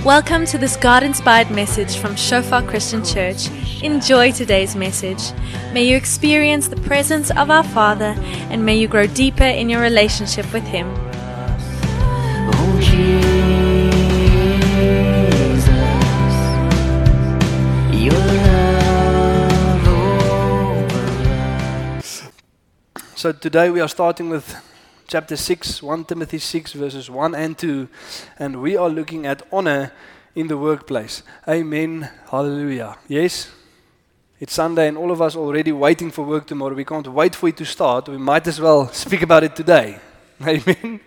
Welcome to this God-inspired message from Shofar Christian Church. Enjoy today's message. May you experience the presence of our Father and may you grow deeper in your relationship with Him. Oh, Jesus, your love over us. So today we are starting with chapter 6, 1 Timothy 6 verses 1 and 2, and we are looking at honor in the workplace. Amen. Hallelujah. Yes? It's Sunday and all of us already waiting for work tomorrow. We can't wait for it to start. We might as well speak about it today. Amen.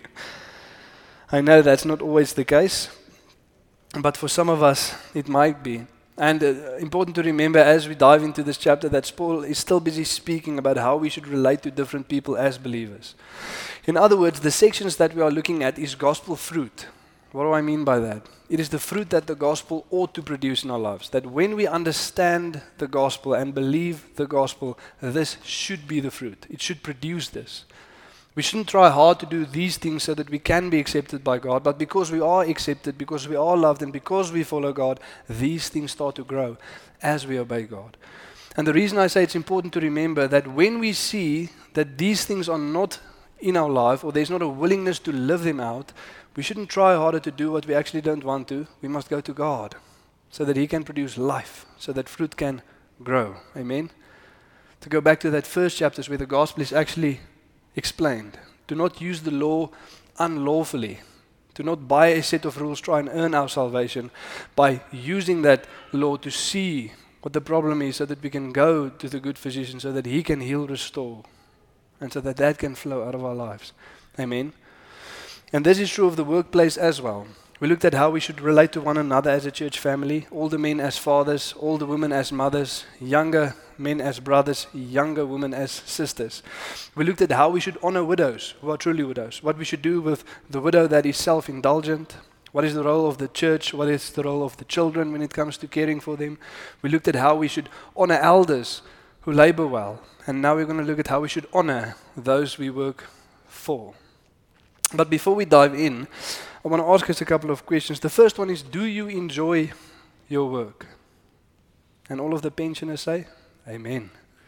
I know that's not always the case, but for some of us it might be. And important to remember as we dive into this chapter that Paul is still busy speaking about how we should relate to different people as believers. In other words, the sections that we are looking at is gospel fruit. What do I mean by that? It is the fruit that the gospel ought to produce in our lives. That when we understand the gospel and believe the gospel, this should be the fruit. It should produce this. We shouldn't try hard to do these things so that we can be accepted by God, but because we are accepted, because we are loved, and because we follow God, these things start to grow as we obey God. And the reason I say it's important to remember that when we see that these things are not in our life, or there's not a willingness to live them out, we shouldn't try harder to do what we actually don't want to. We must go to God so that He can produce life, so that fruit can grow. Amen? To go back to that first chapter where the gospel is actually explained. Do not use the law unlawfully. Do not buy a set of rules, try and earn our salvation by using that law to see what the problem is so that we can go to the good physician so that He can heal, restore, and so that that can flow out of our lives. Amen. And this is true of the workplace as well. We looked at how we should relate to one another as a church family, all the men as fathers, all the women as mothers, younger men as brothers, younger women as sisters. We looked at how we should honor widows, who are truly widows, what we should do with the widow that is self-indulgent, what is the role of the church, what is the role of the children when it comes to caring for them. We looked at how we should honor elders who labor well, and now we're going to look at how we should honor those we work for. But before we dive in, I want to ask us a couple of questions. The first one is, do you enjoy your work? And all of the pensioners say, Amen.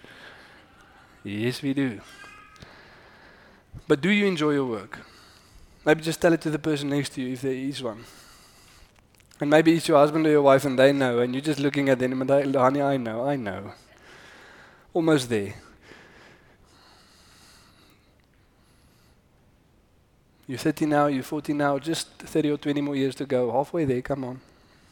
Yes, we do. But do you enjoy your work? Maybe just tell it to the person next to you if there is one. And maybe it's your husband or your wife and they know, and you're just looking at them and they, honey, I know. Almost there. You're 30 now, you're 40 now, just 30 or 20 more years to go. Halfway there, come on.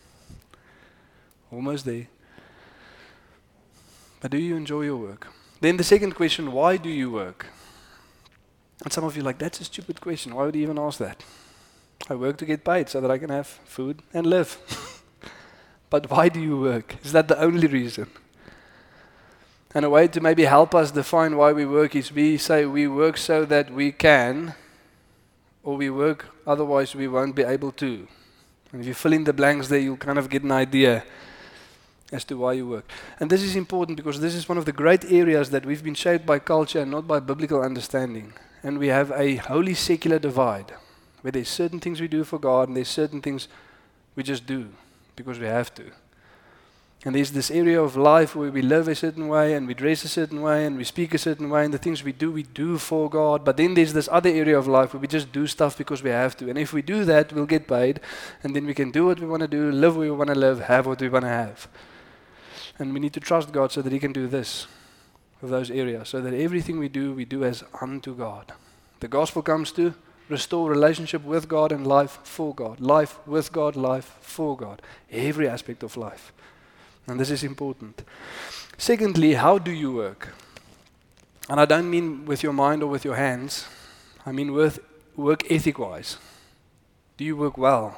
Almost there. But do you enjoy your work? Then the second question, why do you work? And some of you are like, that's a stupid question. Why would you even ask that? I work to get paid so that I can have food and live. But why do you work? Is that the only reason? And a way to maybe help us define why we work is we say we work so that we can, or we work, otherwise we won't be able to. And if you fill in the blanks there, you'll kind of get an idea as to why you work. And this is important because this is one of the great areas that we've been shaped by culture and not by biblical understanding. And we have a holy secular divide, where there's certain things we do for God and there's certain things we just do because we have to. And there's this area of life where we live a certain way and we dress a certain way and we speak a certain way and the things we do for God. But then there's this other area of life where we just do stuff because we have to. And if we do that, we'll get paid and then we can do what we want to do, live where we want to live, have what we want to have. And we need to trust God so that He can do this with those areas, so that everything we do as unto God. The gospel comes to restore relationship with God and life for God. Life with God, life for God. Every aspect of life. And this is important. Secondly, how do you work? And I don't mean with your mind or with your hands. I mean with work ethic-wise. Do you work well?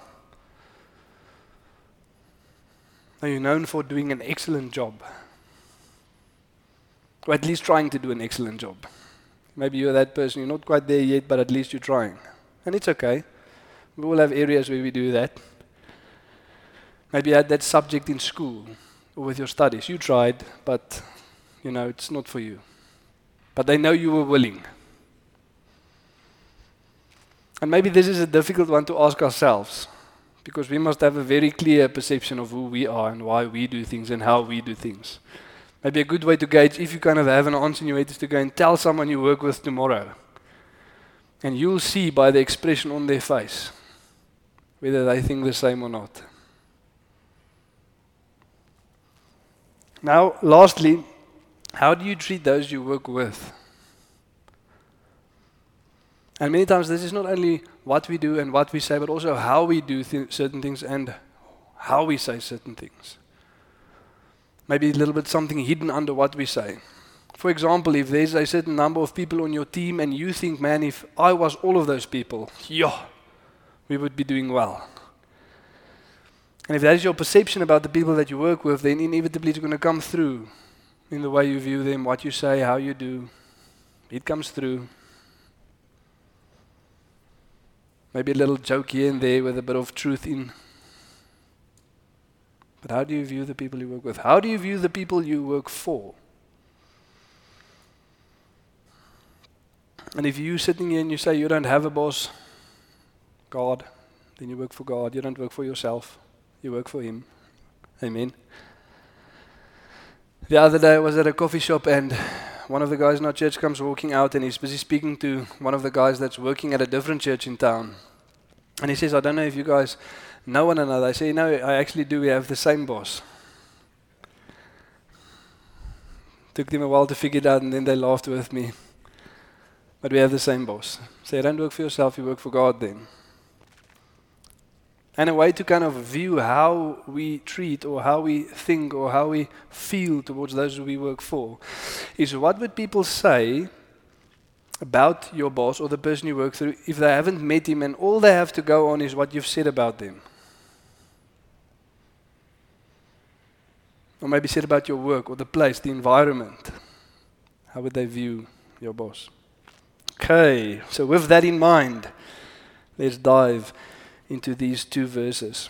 Are you known for doing an excellent job? Or at least trying to do an excellent job? Maybe you're that person, you're not quite there yet, but at least you're trying. And it's okay. We all have areas where we do that. Maybe you had that subject in school or with your studies. You tried, but it's not for you. But they know you were willing. And maybe this is a difficult one to ask ourselves. Because we must have a very clear perception of who we are and why we do things and how we do things. Maybe a good way to gauge if you kind of have an answer in your head is to go and tell someone you work with tomorrow. And you'll see by the expression on their face whether they think the same or not. Now, lastly, how do you treat those you work with? And many times this is not only what we do and what we say, but also how we do certain things and how we say certain things. Maybe a little bit something hidden under what we say. For example, if there's a certain number of people on your team and you think, man, if I was all of those people, we would be doing well. And if that is your perception about the people that you work with, then inevitably it's going to come through in the way you view them, what you say, how you do. It comes through. Maybe a little joke here and there with a bit of truth in. But how do you view the people you work with? How do you view the people you work for? And if you're sitting here and you say you don't have a boss, God, then you work for God. You don't work for yourself. You work for Him. Amen. The other day I was at a coffee shop and one of the guys in our church comes walking out and he's busy speaking to one of the guys that's working at a different church in town. And he says, I don't know if you guys know one another. I say, no, I actually do. We have the same boss. Took them a while to figure it out and then they laughed with me. But we have the same boss. So you don't work for yourself, you work for God then. And a way to kind of view how we treat or how we think or how we feel towards those who we work for is what would people say about your boss or the person you work through if they haven't met him and all they have to go on is what you've said about them. Or maybe said about your work or the place, the environment. How would they view your boss? Okay, so with that in mind, let's dive into these two verses.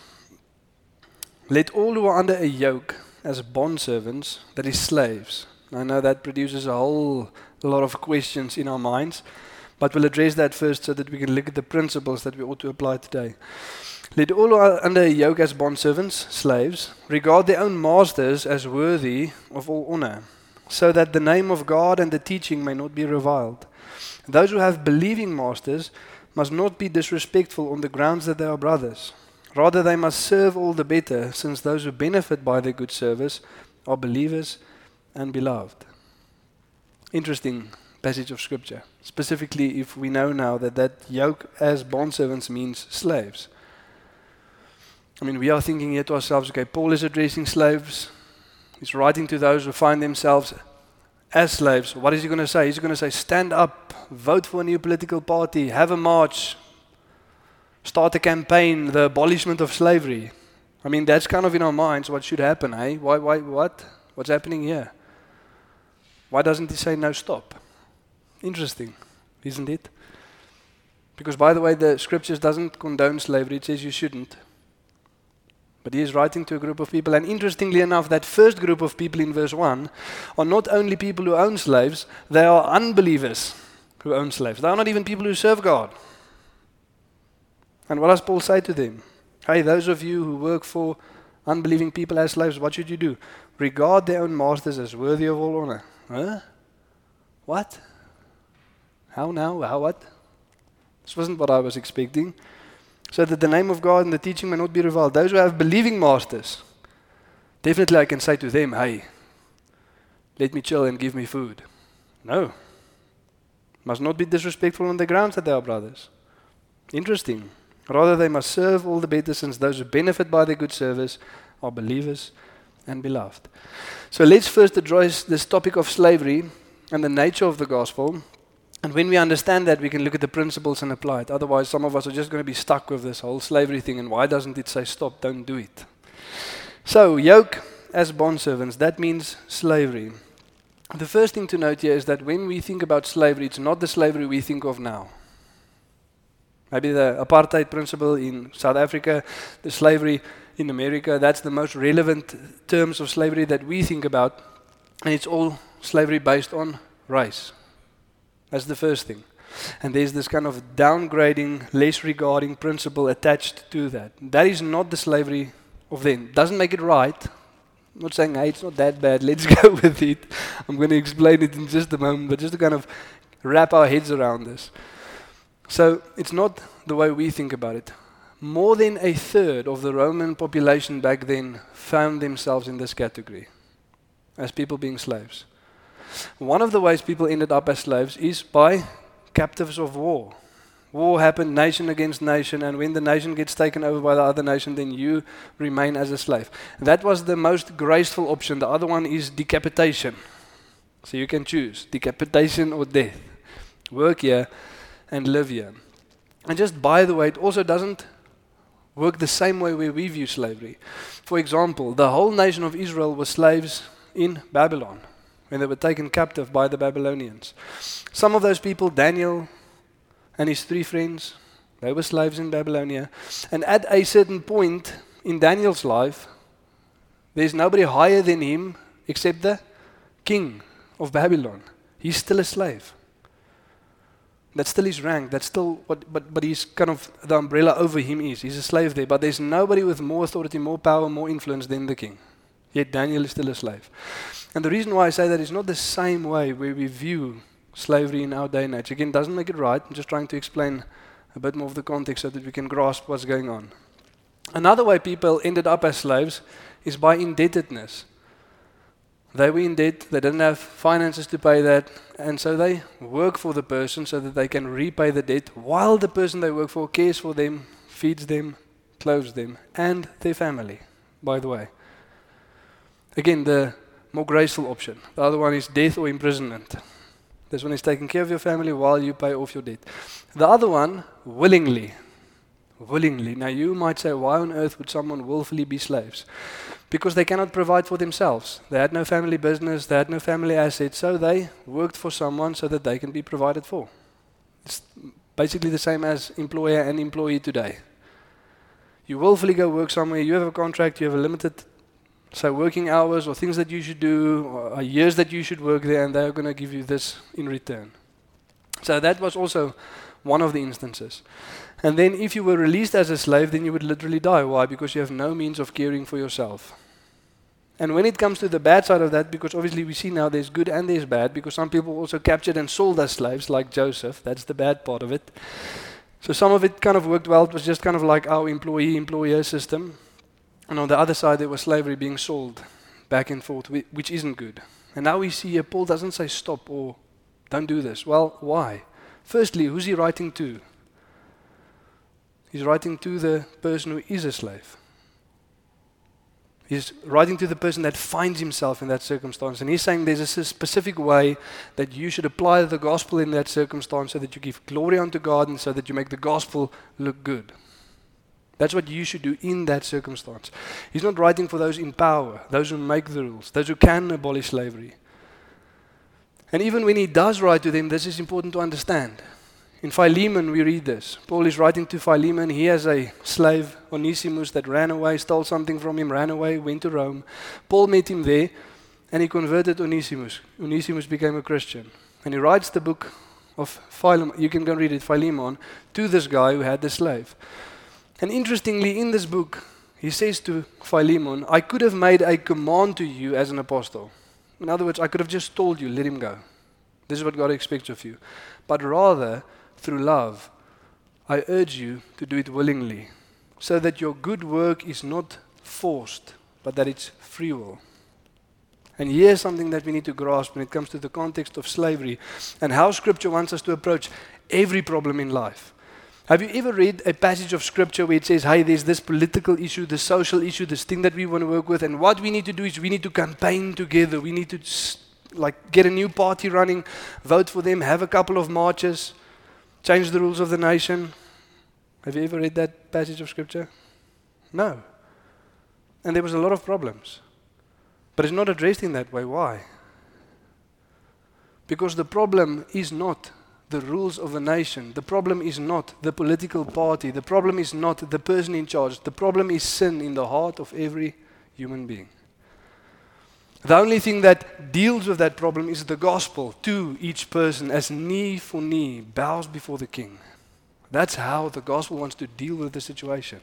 Let all who are under a yoke as bondservants, that is slaves. I know that produces a whole lot of questions in our minds, but we'll address that first so that we can look at the principles that we ought to apply today. Let all who are under a yoke as bondservants, slaves, regard their own masters as worthy of all honor, so that the name of God and the teaching may not be reviled. Those who have believing masters must not be disrespectful on the grounds that they are brothers. Rather, they must serve all the better, since those who benefit by their good service are believers and beloved. Interesting passage of Scripture, specifically if we know now that yoke as bondservants means slaves. I mean, we are thinking here to ourselves, okay, Paul is addressing slaves. He's writing to those who find themselves as slaves. What is he going to say? He's going to say, stand up, vote for a new political party, have a march, start a campaign, the abolishment of slavery. I mean, that's kind of in our minds what should happen, eh? What? What's happening here? Why doesn't he say no, stop? Interesting, isn't it? Because, by the way, the Scriptures doesn't condone slavery. It says you shouldn't. But he is writing to a group of people. And interestingly enough, that first group of people in verse 1 are not only people who own slaves, they are unbelievers who own slaves. They are not even people who serve God. And what does Paul say to them? Hey, those of you who work for unbelieving people as slaves, what should you do? Regard their own masters as worthy of all honor. Huh? What? How now? How what? This wasn't what I was expecting. So that the name of God and the teaching may not be reviled. Those who have believing masters, definitely I can say to them, hey, let me chill and give me food. No. Must not be disrespectful on the grounds that they are brothers. Interesting. Rather, they must serve all the better, since those who benefit by their good service are believers and beloved. So let's first address this topic of slavery and the nature of the gospel. And when we understand that, we can look at the principles and apply it. Otherwise, some of us are just going to be stuck with this whole slavery thing. And why doesn't it say stop, don't do it? So, yoke as bondservants, that means slavery. The first thing to note here is that when we think about slavery, it's not the slavery we think of now. Maybe the apartheid principle in South Africa, the slavery in America, that's the most relevant terms of slavery that we think about. And it's all slavery based on race. That's the first thing. And there's this kind of downgrading, less regarding principle attached to that. That is not the slavery of then. Doesn't make it right. I'm not saying, hey, it's not that bad, let's go with it. I'm going to explain it in just a moment, but just to kind of wrap our heads around this. So it's not the way we think about it. More than a third of the Roman population back then found themselves in this category as people being slaves. One of the ways people ended up as slaves is by captives of war. War happened nation against nation, and when the nation gets taken over by the other nation, then you remain as a slave. That was the most graceful option. The other one is decapitation. So you can choose decapitation or death. Work here and live here. And just by the way, it also doesn't work the same way where we view slavery. For example, the whole nation of Israel was slaves in Babylon when they were taken captive by the Babylonians. Some of those people, Daniel and his 3 friends, they were slaves in Babylonia. And at a certain point in Daniel's life, there's nobody higher than him except the king of Babylon. He's still a slave. That's still his rank. That's still what, but he's kind of the umbrella over him is. He's a slave there. But there's nobody with more authority, more power, more influence than the king. Yet Daniel is still a slave. And the reason why I say that is not the same way where we view slavery in our day and age. Again, doesn't make it right. I'm just trying to explain a bit more of the context so that we can grasp what's going on. Another way people ended up as slaves is by indebtedness. They were in debt, they didn't have finances to pay that, and so they work for the person so that they can repay the debt while the person they work for cares for them, feeds them, clothes them, and their family, by the way. Again, the more graceful option. The other one is death or imprisonment. This one is taking care of your family while you pay off your debt. The other one, willingly. Willingly. Now you might say, why on earth would someone willfully be slaves? Because they cannot provide for themselves. They had no family business, they had no family assets, so they worked for someone so that they can be provided for. It's basically the same as employer and employee today. You willfully go work somewhere, you have a contract, you have a limited working hours or things that you should do, or years that you should work there, and they are going to give you this in return. So that was also one of the instances. And then if you were released as a slave, then you would literally die. Why? Because you have no means of caring for yourself. And when it comes to the bad side of that, because obviously we see now there's good and there's bad, because some people also captured and sold as slaves, like Joseph. That's the bad part of it. So some of it kind of worked well. It was just kind of like our employee-employer system. And on the other side, there was slavery being sold back and forth, which isn't good. And now we see here, Paul doesn't say stop or don't do this. Well, why? Firstly, who's he writing to? He's writing to the person who is a slave. He's writing to the person that finds himself in that circumstance. And he's saying there's a specific way that you should apply the gospel in that circumstance so that you give glory unto God and so that you make the gospel look good. That's what you should do in that circumstance. He's not writing for those in power, those who make the rules, those who can abolish slavery. And even when he does write to them, this is important to understand. In Philemon, we read this. Paul is writing to Philemon. He has a slave, Onesimus, that ran away, stole something from him, ran away, went to Rome. Paul met him there, and he converted Onesimus. Onesimus became a Christian. And he writes the book of Philemon, you can go read it, Philemon, to this guy who had the slave. And interestingly, in this book, he says to Philemon, I could have made a command to you as an apostle. In other words, I could have just told you, let him go. This is what God expects of you. But rather, through love, I urge you to do it willingly, so that your good work is not forced, but that it's free will. And here's something that we need to grasp when it comes to the context of slavery and how Scripture wants us to approach every problem in life. Have you ever read a passage of Scripture where it says, hey, there's this political issue, this social issue, this thing that we want to work with, and what we need to do is we need to campaign together. We need to get a new party running, vote for them, have a couple of marches, change the rules of the nation. Have you ever read that passage of Scripture? No. And there was a lot of problems. But it's not addressed in that way. Why? Because the problem is not the rules of a nation. The problem is not the political party. The problem is not the person in charge. The problem is sin in the heart of every human being. The only thing that deals with that problem is the gospel to each person as knee for knee bows before the King. That's how the gospel wants to deal with the situation.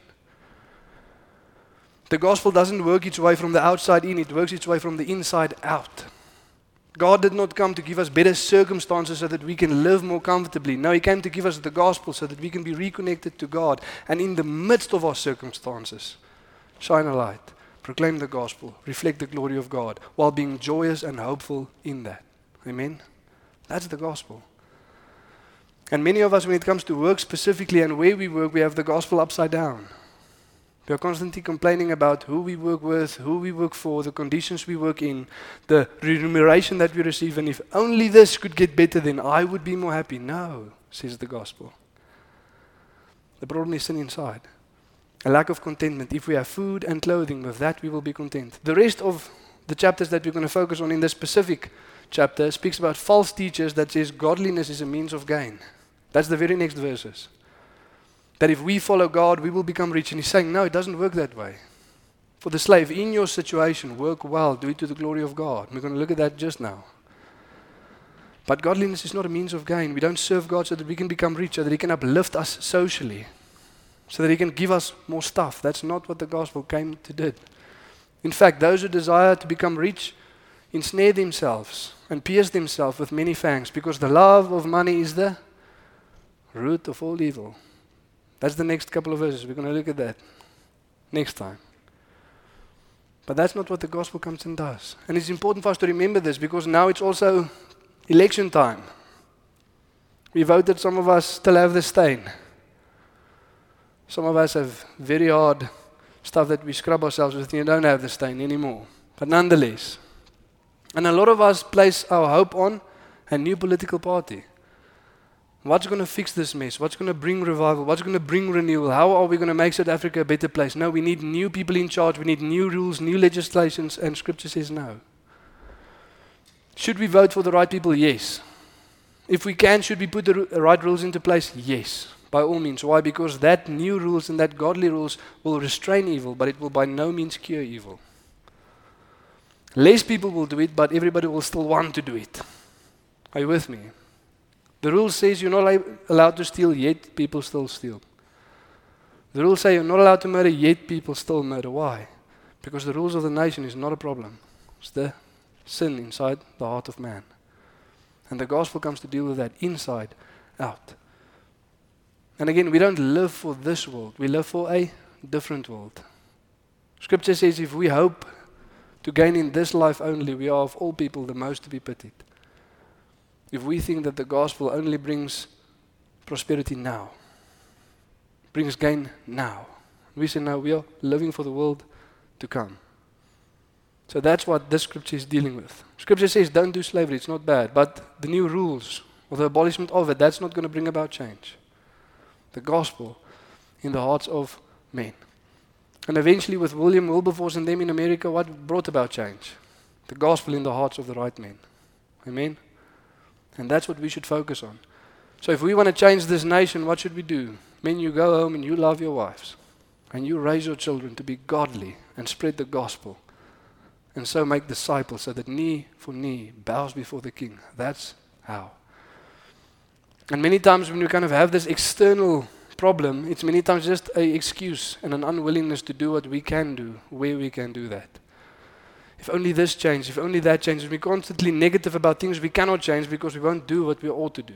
The gospel doesn't work its way from the outside in, it works its way from the inside out. God did not come to give us better circumstances so that we can live more comfortably. No, He came to give us the gospel so that we can be reconnected to God. And in the midst of our circumstances, shine a light, proclaim the gospel, reflect the glory of God, while being joyous and hopeful in that. Amen? That's the gospel. And many of us, when it comes to work specifically and where we work, we have the gospel upside down. We are constantly complaining about who we work with, who we work for, the conditions we work in, the remuneration that we receive, and if only this could get better, then I would be more happy. No, says the gospel. The problem is sin inside. A lack of contentment. If we have food and clothing, with that we will be content. The rest of the chapters that we're going to focus on in this specific chapter speaks about false teachers that says godliness is a means of gain. That's the very next verses. That if we follow God, we will become rich. And He's saying, no, it doesn't work that way. For the slave, in your situation, work well, do it to the glory of God. We're going to look at that just now. But godliness is not a means of gain. We don't serve God so that we can become rich, so that He can uplift us socially, so that He can give us more stuff. That's not what the gospel came to do. In fact, those who desire to become rich ensnare themselves and pierce themselves with many fangs, because the love of money is the root of all evil. That's the next couple of verses. We're going to look at that next time. But that's not what the gospel comes and does. And it's important for us to remember this, because now it's also election time. We voted, some of us still have the stain. Some of us have very hard stuff that we scrub ourselves with and you don't have the stain anymore. But nonetheless. And a lot of us place our hope on a new political party. What's going to fix this mess? What's going to bring revival? What's going to bring renewal? How are we going to make South Africa a better place? No, we need new people in charge. We need new rules, new legislations, and Scripture says no. Should we vote for the right people? Yes. If we can, should we put the right rules into place? Yes, by all means. Why? Because that new rules and that godly rules will restrain evil, but it will by no means cure evil. Less people will do it, but everybody will still want to do it. Are you with me? The rule says you're not allowed to steal, yet people still steal. The rules say you're not allowed to murder, yet people still murder. Why? Because the rules of the nation is not a problem. It's the sin inside the heart of man. And the gospel comes to deal with that inside out. And again, we don't live for this world. We live for a different world. Scripture says if we hope to gain in this life only, we are of all people the most to be pitied. If we think that the gospel only brings prosperity now, brings gain now, we say no, we are living for the world to come. So that's what this scripture is dealing with. Scripture says don't do slavery, it's not bad, but the new rules or the abolishment of it, that's not going to bring about change. The gospel in the hearts of men. And eventually with William Wilberforce and them in America, what brought about change? The gospel in the hearts of the right men. Amen? And that's what we should focus on. So if we want to change this nation, what should we do? Men, you go home and you love your wives. And you raise your children to be godly and spread the gospel. And so make disciples so that knee for knee bows before the King. That's how. And many times when we kind of have this external problem, it's many times just an excuse and an unwillingness to do what we can do, where we can do that. If only this changed, if only that changes. We're constantly negative about things we cannot change because we won't do what we ought to do.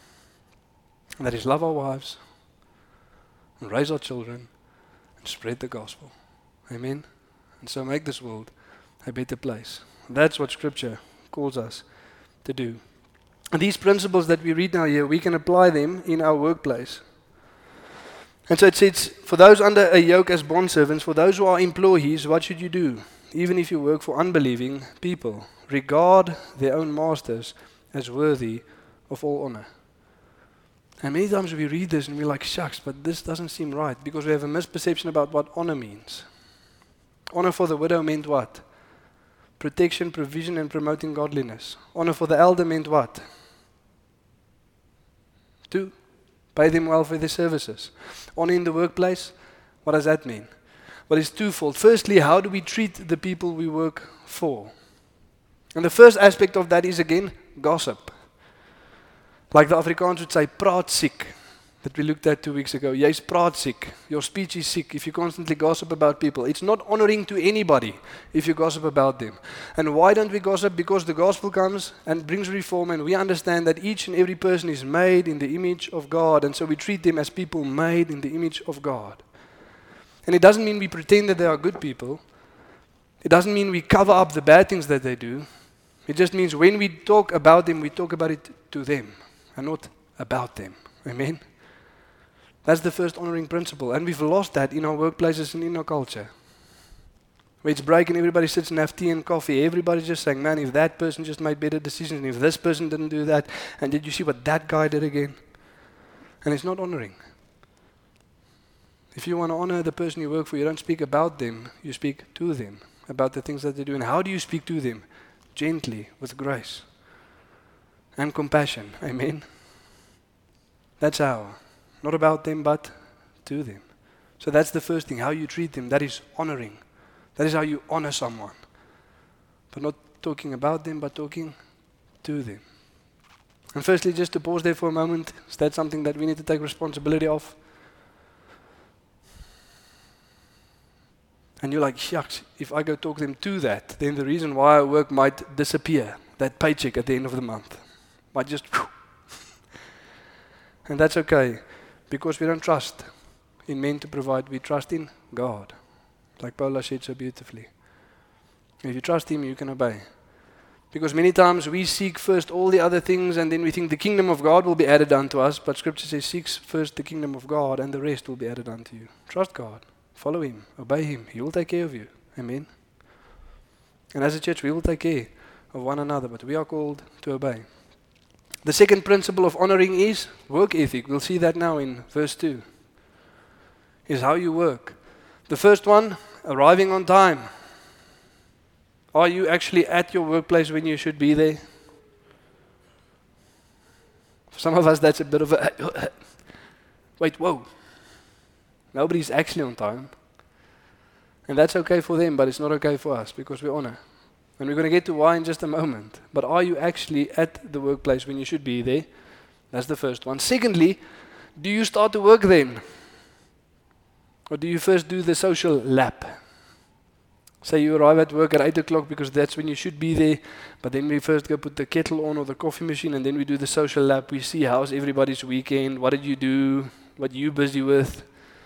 And that is love our wives, and raise our children, and spread the gospel. Amen? And so make this world a better place. That's what Scripture calls us to do. And these principles that we read now here, we can apply them in our workplace. And so it says, for those under a yoke as bondservants, for those who are employees, what should you do? Even if you work for unbelieving people, regard their own masters as worthy of all honor. And many times we read this and we're like, shucks, but this doesn't seem right, because we have a misperception about what honor means. Honor for the widow meant what? Protection, provision, and promoting godliness. Honor for the elder meant what? To pay them well for their services. Honor in the workplace, what does that mean? Well, it's twofold. Firstly, how do we treat the people we work for? And the first aspect of that is again gossip. Like the Afrikaans would say, praat siek. That we looked at 2 weeks ago. Jy's praat siek. Your speech is sick if you constantly gossip about people. It's not honoring to anybody if you gossip about them. And why don't we gossip? Because the gospel comes and brings reform, and we understand that each and every person is made in the image of God, and so we treat them as people made in the image of God. And it doesn't mean we pretend that they are good people. It doesn't mean we cover up the bad things that they do. It just means when we talk about them, we talk about it to them and not about them. Amen? That's the first honoring principle. And we've lost that in our workplaces and in our culture. Where it's break and everybody sits and have tea and coffee. Everybody's just saying, man, if that person just made better decisions, and if this person didn't do that, and did you see what that guy did again? And it's not honoring. If you want to honor the person you work for, you don't speak about them, you speak to them, about the things that they do. And how do you speak to them? Gently, with grace and compassion. Amen? That's how. Not about them, but to them. So that's the first thing, how you treat them. That is honoring. That is how you honor someone. But not talking about them, but talking to them. And firstly, just to pause there for a moment, is that something that we need to take responsibility of? And you're like, shucks, if I go talk them to that, then the reason why I work might disappear. That paycheck at the end of the month might just... And that's okay. Because we don't trust in men to provide, we trust in God. Like Paula said so beautifully. If you trust Him, you can obey. Because many times we seek first all the other things, and then we think the kingdom of God will be added unto us. But Scripture says, seek first the kingdom of God, and the rest will be added unto you. Trust God. Follow Him. Obey Him. He will take care of you. Amen. And as a church, we will take care of one another, but we are called to obey. The second principle of honoring is work ethic. We'll see that now in verse 2. Is how you work. The first one, arriving on time. Are you actually at your workplace when you should be there? For some of us, that's a bit of a... Wait, whoa. Nobody's actually on time. And that's okay for them, but it's not okay for us because we honor. And we're going to get to why in just a moment. But are you actually at the workplace when you should be there? That's the first one. Secondly, do you start to work then? Or do you first do the social lap? Say you arrive at work at 8 o'clock because that's when you should be there. But then we first go put the kettle on or the coffee machine, and then we do the social lap. We see how's everybody's weekend, what did you do, what you busy with.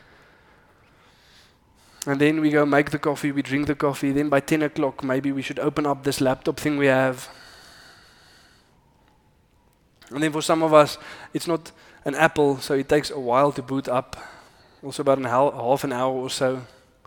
And then we go make the coffee, we drink the coffee. Then by 10 o'clock, maybe we should open up this laptop thing we have. And then for some of us, it's not an Apple, so it takes a while to boot up. Also about half an hour or so.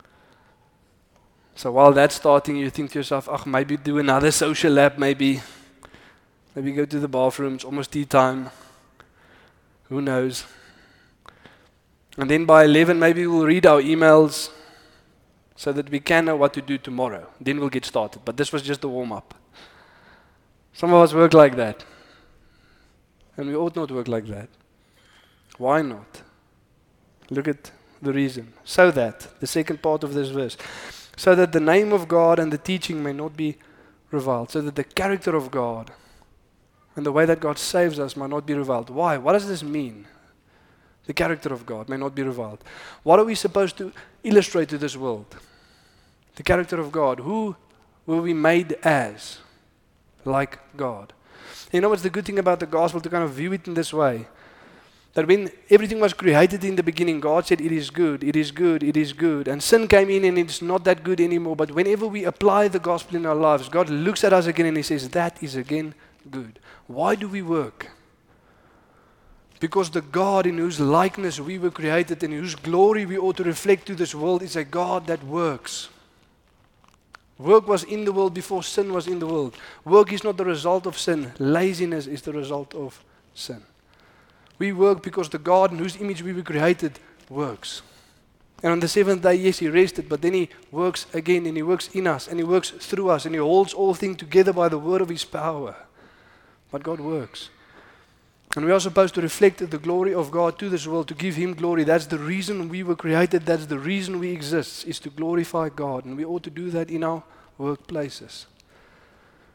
So while that's starting, you think to yourself, maybe do another social lap, maybe go to the bathroom, it's almost tea time. Who knows? And then by 11, maybe we'll read our emails, so that we can know what to do tomorrow. Then we'll get started. But this was just a warm-up. Some of us work like that. And we ought not work like that. Why not? Look at the reason. So that, the second part of this verse, so that the name of God and the teaching may not be reviled. So that the character of God and the way that God saves us might not be reviled. Why? What does this mean? The character of God may not be reviled. What are we supposed to illustrate to this world? The character of God. Who were we made as? Like God. You know what's the good thing about the gospel, to kind of view it in this way? That when everything was created in the beginning, God said it is good, it is good, it is good. And sin came in and it's not that good anymore. But whenever we apply the gospel in our lives, God looks at us again and He says, that is again good. Why do we work? Because the God in whose likeness we were created and whose glory we ought to reflect to this world is a God that works. Work was in the world before sin was in the world. Work is not the result of sin. Laziness is the result of sin. We work because the God in whose image we were created works. And on the seventh day, yes, He rested, but then He works again, and He works in us, and He works through us, and He holds all things together by the word of His power. But God works. And we are supposed to reflect the glory of God to this world, to give Him glory. That's the reason we were created. That's the reason we exist, is to glorify God. And we ought to do that in our workplaces.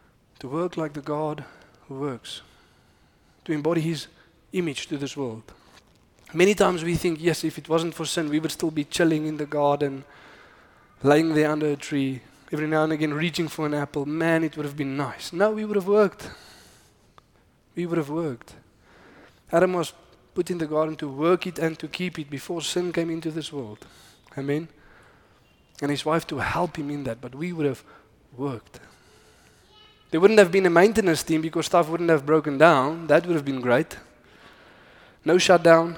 to work like the God who works, to embody His image to this world. Many times we think, yes, if it wasn't for sin, we would still be chilling in the garden, laying there under a tree, every now and again reaching for an apple. Man, it would have been nice. No, we would have worked. We would have worked. Adam was put in the garden to work it and to keep it before sin came into this world. Amen. And his wife to help him in that, but we would have worked. There wouldn't have been a maintenance team because stuff wouldn't have broken down. That would have been great. No shutdown.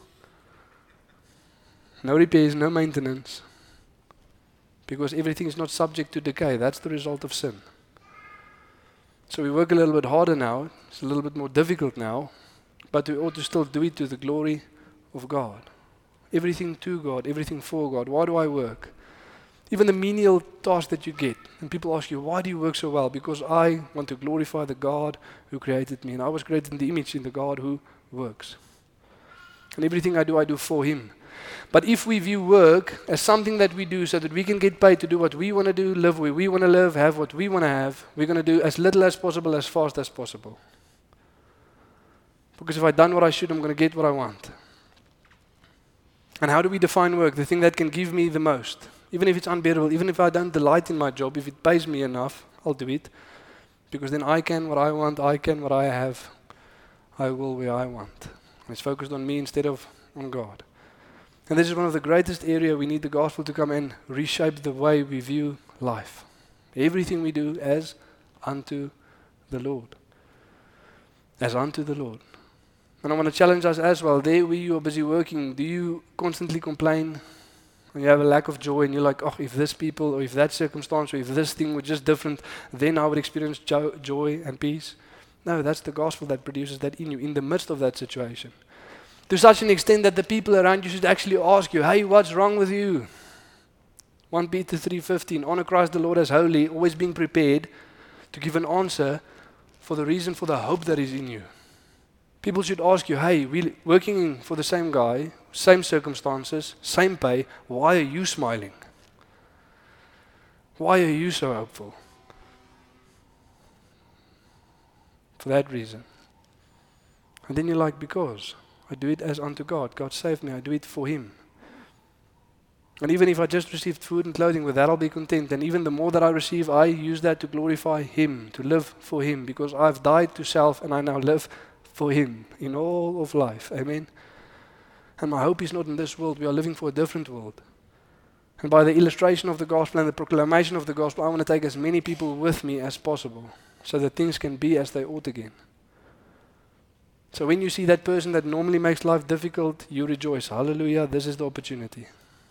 No repairs, no maintenance. Because everything is not subject to decay. That's the result of sin. So we work a little bit harder now. It's a little bit more difficult now. But we ought to still do it to the glory of God. Everything to God, everything for God. Why do I work? Even the menial task that you get. And people ask you, why do you work so well? Because I want to glorify the God who created me. And I was created in the image in the God who works. And everything I do for Him. But if we view work as something that we do so that we can get paid to do what we want to do, live where we want to live, have what we want to have, we're going to do as little as possible, as fast as possible. Because if I've done what I should, I'm going to get what I want. And how do we define work? The thing that can give me the most. Even if it's unbearable, even if I don't delight in my job, if it pays me enough, I'll do it. Because then I can what I want, I can what I have, I will where I want. And it's focused on me instead of on God. And this is one of the greatest areas we need the gospel to come and reshape the way we view life. Everything we do as unto the Lord. As unto the Lord. And I want to challenge us as well. There where you are busy working, do you constantly complain? When you have a lack of joy and you're like, oh, if this people or if that circumstance or if this thing were just different, then I would experience joy and peace. No, that's the gospel that produces that in you, in the midst of that situation. To such an extent that the people around you should actually ask you, hey, what's wrong with you? 1 Peter 3:15, honor Christ the Lord as holy, always being prepared to give an answer for the reason for the hope that is in you. People should ask you, hey, we're working for the same guy, same circumstances, same pay, why are you smiling? Why are you so hopeful? For that reason. And then you're like, because I do it as unto God. God saved me, I do it for Him. And even if I just received food and clothing, with that I'll be content. And even the more that I receive, I use that to glorify Him, to live for Him, because I've died to self and I now live for Him in all of life. Amen. And my hope is not in this world. We are living for a different world. And by the illustration of the gospel and the proclamation of the gospel, I want to take as many people with me as possible so that things can be as they ought again. So when you see that person that normally makes life difficult, you rejoice. Hallelujah, this is the opportunity.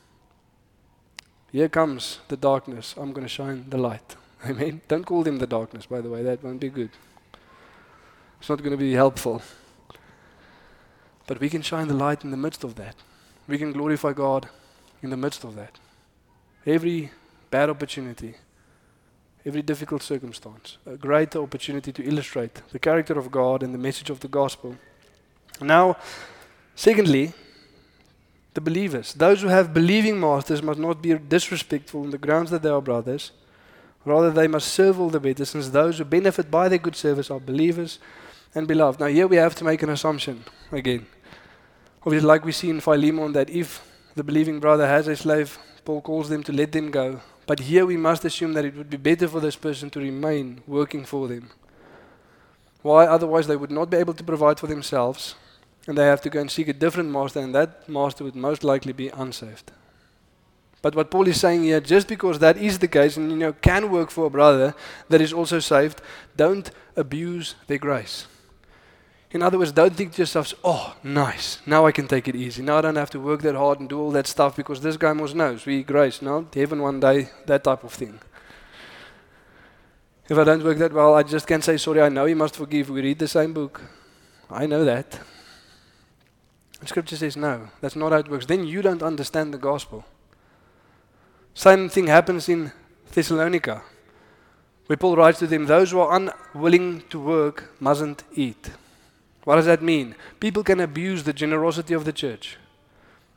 Here comes the darkness. I'm going to shine the light. Amen. Don't call them the darkness, by the way. That won't be good. It's not going to be helpful. But we can shine the light in the midst of that. We can glorify God in the midst of that. Every bad opportunity, every difficult circumstance, a greater opportunity to illustrate the character of God and the message of the gospel. Now, secondly, the believers. Those who have believing masters must not be disrespectful on the grounds that they are brothers. Rather, they must serve all the better, since those who benefit by their good service are believers and beloved. Now here we have to make an assumption again. Obviously, like we see in Philemon, that if the believing brother has a slave, Paul calls them to let them go. But here we must assume that it would be better for this person to remain working for them. Why? Otherwise they would not be able to provide for themselves, and they have to go and seek a different master, and that master would most likely be unsaved. But what Paul is saying here, just because that is the case, and can work for a brother that is also saved, don't abuse their grace. In other words, don't think to yourselves, oh, nice, now I can take it easy. Now I don't have to work that hard and do all that stuff because this guy must know. We grace, no? Heaven one day, that type of thing. If I don't work that well, I just can say, sorry, I know He must forgive. We read the same book. I know that. And Scripture says, no, that's not how it works. Then you don't understand the gospel. Same thing happens in Thessalonica, where Paul writes to them, those who are unwilling to work mustn't eat. What does that mean? People can abuse the generosity of the church.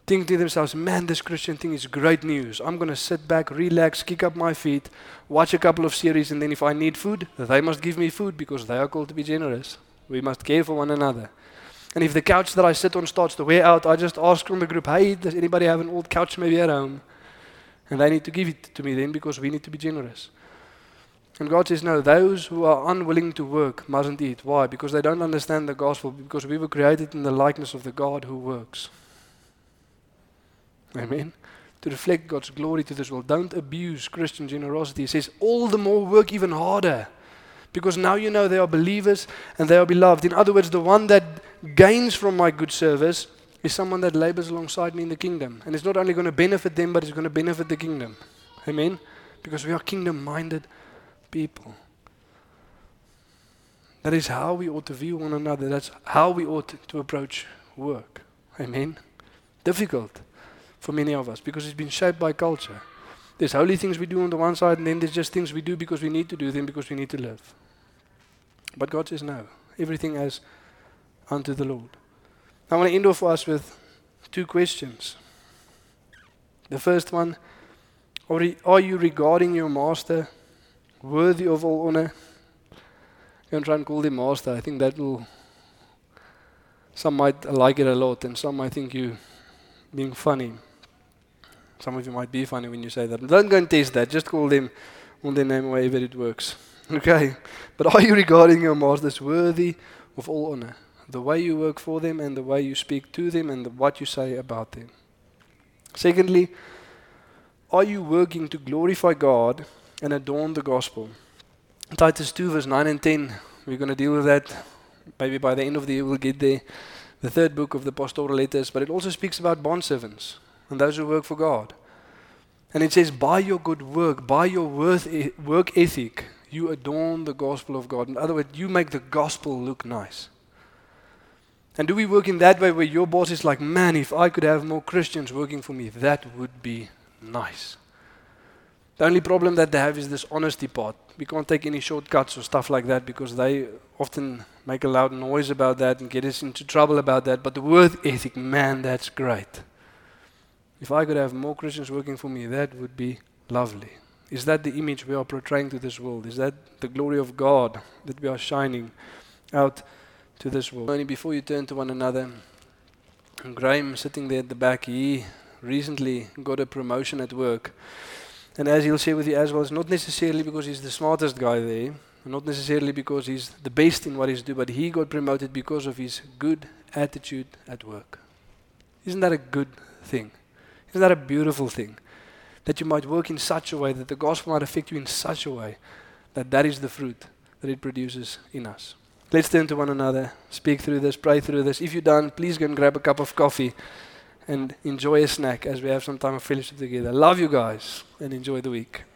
think to themselves, man, this Christian thing is great news. I'm going to sit back, relax, kick up my feet, watch a couple of series, and then if I need food, they must give me food because they are called to be generous. We must care for one another. And if the couch that I sit on starts to wear out, I just ask from the group, hey, does anybody have an old couch maybe at home? And they need to give it to me then because we need to be generous. And God says, no, those who are unwilling to work mustn't eat. Why? Because they don't understand the gospel, because we were created in the likeness of the God who works. Amen? To reflect God's glory to this world. Don't abuse Christian generosity. He says, all the more work even harder. Because now you know they are believers and they are beloved. In other words, the one that gains from my good service is someone that labors alongside me in the kingdom. And it's not only going to benefit them, but it's going to benefit the kingdom. Amen? Because we are kingdom-minded people. That is how we ought to view one another. That's how we ought to approach work. Amen? Difficult for many of us because it's been shaped by culture. There's holy things we do on the one side, and then there's just things we do because we need to do them because we need to live. But God says no. Everything as unto the Lord. I want to end off for us with 2 questions. The first one, are you regarding your master worthy of all honor? You can try and call them master. I think that will, some might like it a lot and some might think you being funny. Some of you might be funny when you say that. Don't go and test that. Just call them on their name however it works. Okay? But are you regarding your masters worthy of all honor? The way you work for them and the way you speak to them and what you say about them. Secondly, are you working to glorify God and adorn the gospel? Titus 2 verse 9 and 10, we're going to deal with that. Maybe by the end of the year we'll get there. The 3rd book of the pastoral letters, but it also speaks about bondservants and those who work for God. And it says, by your good work, by your work ethic, you adorn the gospel of God. In other words, you make the gospel look nice. And do we work in that way where your boss is like, man, if I could have more Christians working for me, that would be nice. The only problem that they have is this honesty part. We can't take any shortcuts or stuff like that because they often make a loud noise about that and get us into trouble about that. But the work ethic, man, that's great. If I could have more Christians working for me, that would be lovely. Is that the image we are portraying to this world? Is that the glory of God that we are shining out to this world? Only before you turn to one another, Graham sitting there at the back, he recently got a promotion at work. And as he'll share with you as well, it's not necessarily because he's the smartest guy there, not necessarily because he's the best in what he's doing, but he got promoted because of his good attitude at work. Isn't that a good thing? Isn't that a beautiful thing? That you might work in such a way, that the gospel might affect you in such a way, that is the fruit that it produces in us. Let's turn to one another, speak through this, pray through this. If you're done, please go and grab a cup of coffee and enjoy a snack as we have some time of fellowship together. Love you guys and enjoy the week.